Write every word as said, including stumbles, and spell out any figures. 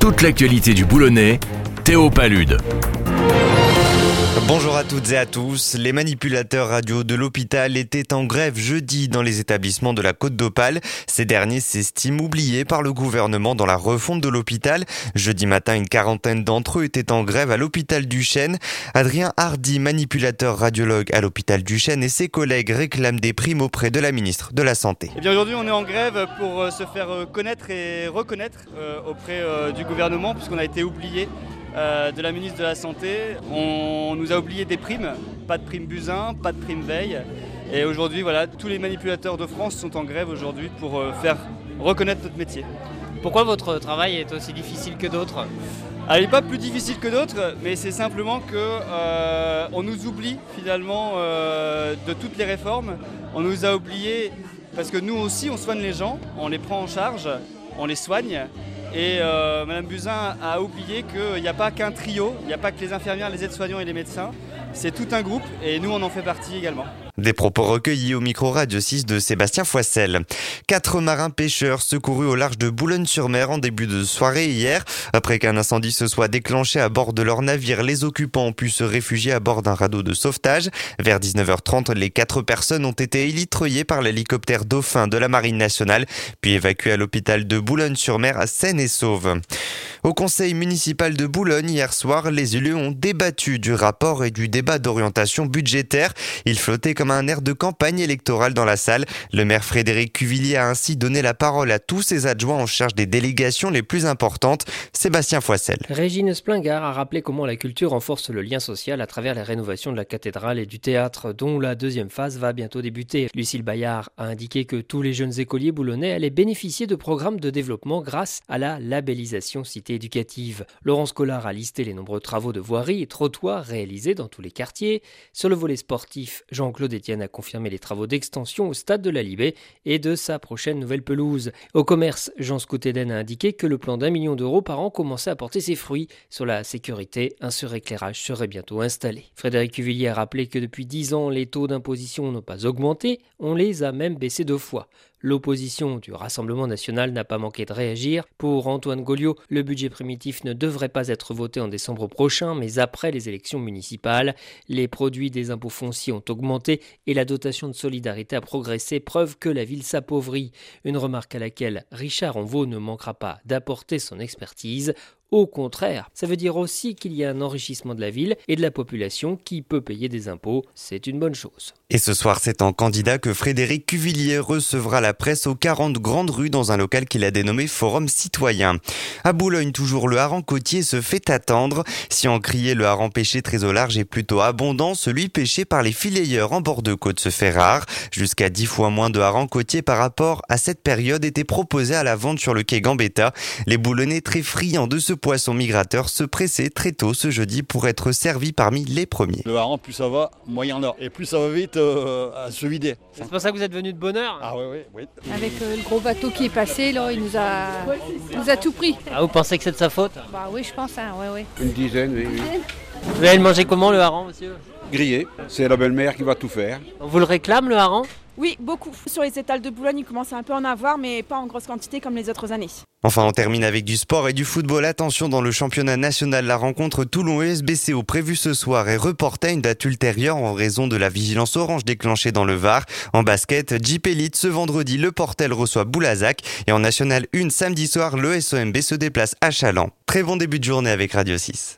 toute l'actualité du Boulonnais, Théo Palude. Bonjour à toutes et à tous. Les manipulateurs radio de l'hôpital étaient en grève jeudi dans les établissements de la Côte d'Opale. Ces derniers s'estiment oubliés par le gouvernement dans la refonte de l'hôpital. Jeudi matin, une quarantaine d'entre eux étaient en grève à l'hôpital du Chêne. Adrien Hardy, manipulateur radiologue à l'hôpital du Chêne, et ses collègues réclament des primes auprès de la ministre de la Santé. Eh bien aujourd'hui, on est en grève pour se faire connaître et reconnaître auprès du gouvernement puisqu'on a été oubliés Euh, de la ministre de la Santé. On nous a oublié des primes, pas de prime Buzyn, pas de prime veille. Et aujourd'hui, voilà, tous les manipulateurs de France sont en grève aujourd'hui pour euh, faire reconnaître notre métier. Pourquoi votre travail est aussi difficile que d'autres ? Alors, il n'est pas plus difficile que d'autres, mais c'est simplement qu'on euh, nous oublie finalement euh, de toutes les réformes. On nous a oubliés parce que nous aussi, on soigne les gens, on les prend en charge, on les soigne. Et euh, Madame Buzyn a oublié qu'il n'y a pas qu'un trio, il n'y a pas que les infirmières, les aides-soignants et les médecins. C'est tout un groupe et nous on en fait partie également. Des propos recueillis au micro Radio six de Sébastien Foissel. Quatre marins pêcheurs secourus au large de Boulogne-sur-Mer en début de soirée hier. Après qu'un incendie se soit déclenché à bord de leur navire, les occupants ont pu se réfugier à bord d'un radeau de sauvetage. Vers dix-neuf heures trente, les quatre personnes ont été élitreillées par l'hélicoptère Dauphin de la Marine nationale, puis évacuées à l'hôpital de Boulogne-sur-Mer, saines et sauves. Au conseil municipal de Boulogne, hier soir, les élus ont débattu du rapport et du débat d'orientation budgétaire. Il flottait comme un air de campagne électorale dans la salle. Le maire Frédéric Cuvillier a ainsi donné la parole à tous ses adjoints en charge des délégations les plus importantes. Sébastien Foissel. Régine Splingard a rappelé comment la culture renforce le lien social à travers les rénovations de la cathédrale et du théâtre, dont la deuxième phase va bientôt débuter. Lucille Bayard a indiqué que tous les jeunes écoliers boulonnais allaient bénéficier de programmes de développement grâce à la labellisation cité éducative. Laurence Collard a listé les nombreux travaux de voirie et trottoirs réalisés dans tous les quartiers. Sur le volet sportif, Jean-Claude Etienne a confirmé les travaux d'extension au stade de la Libé et de sa prochaine nouvelle pelouse. Au commerce, Jean Scouteden a indiqué que le plan d'un million d'euros par an commençait à porter ses fruits. Sur la sécurité, un suréclairage serait bientôt installé. Frédéric Cuvillier a rappelé que depuis dix ans, les taux d'imposition n'ont pas augmenté, on les a même baissés deux fois. L'opposition du Rassemblement national n'a pas manqué de réagir. Pour Antoine Gauliot, le budget primitif ne devrait pas être voté en décembre prochain, mais après les élections municipales. Les produits des impôts fonciers ont augmenté et la dotation de solidarité a progressé, preuve que la ville s'appauvrit. Une remarque à laquelle Richard Onvaux ne manquera pas d'apporter son expertise. Au contraire, ça veut dire aussi qu'il y a un enrichissement de la ville et de la population qui peut payer des impôts. C'est une bonne chose. Et ce soir, c'est en candidat que Frédéric Cuvillier recevra la presse aux quarante grandes rues dans un local qu'il a dénommé Forum Citoyen. À Boulogne, toujours, le hareng côtier se fait attendre. Si en crier le hareng pêché très au large est plutôt abondant, celui pêché par les fileyeurs en bord de côte se fait rare. Jusqu'à dix fois moins de hareng côtier par rapport à cette période étaient proposés à la vente sur le quai Gambetta. Les Boulonnais, très friands de ce poisson migrateur, se pressaient très tôt ce jeudi pour être servis parmi les premiers. Le hareng, plus ça va, moins il y en a. Et plus ça va vite euh, à se vider. C'est pour ça que vous êtes venu de bonne heure ? Ah oui, oui, oui. Avec euh, le gros bateau qui est passé, là, il nous a, il nous a tout pris. Ah, vous pensez que c'est de sa faute ? Bah oui, je pense, hein, ouais, ouais. Une dizaine, oui, oui. Vous allez le manger comment, le hareng, monsieur ? Grillé, c'est la belle-mère qui va tout faire. On vous le réclame, le hareng ? Oui, beaucoup. Sur les étals de Boulogne, il commence à un peu en avoir, mais pas en grosse quantité comme les autres années. Enfin, on termine avec du sport et du football. Attention, dans le championnat national, la rencontre Toulon-U S B C O prévue ce soir est reportée à une date ultérieure en raison de la vigilance orange déclenchée dans le Var. En basket, Jeep Elite, ce vendredi, le Portel reçoit Boulazac. Et en National un, samedi soir, le S O M B se déplace à Chaland. Très bon début de journée avec Radio six.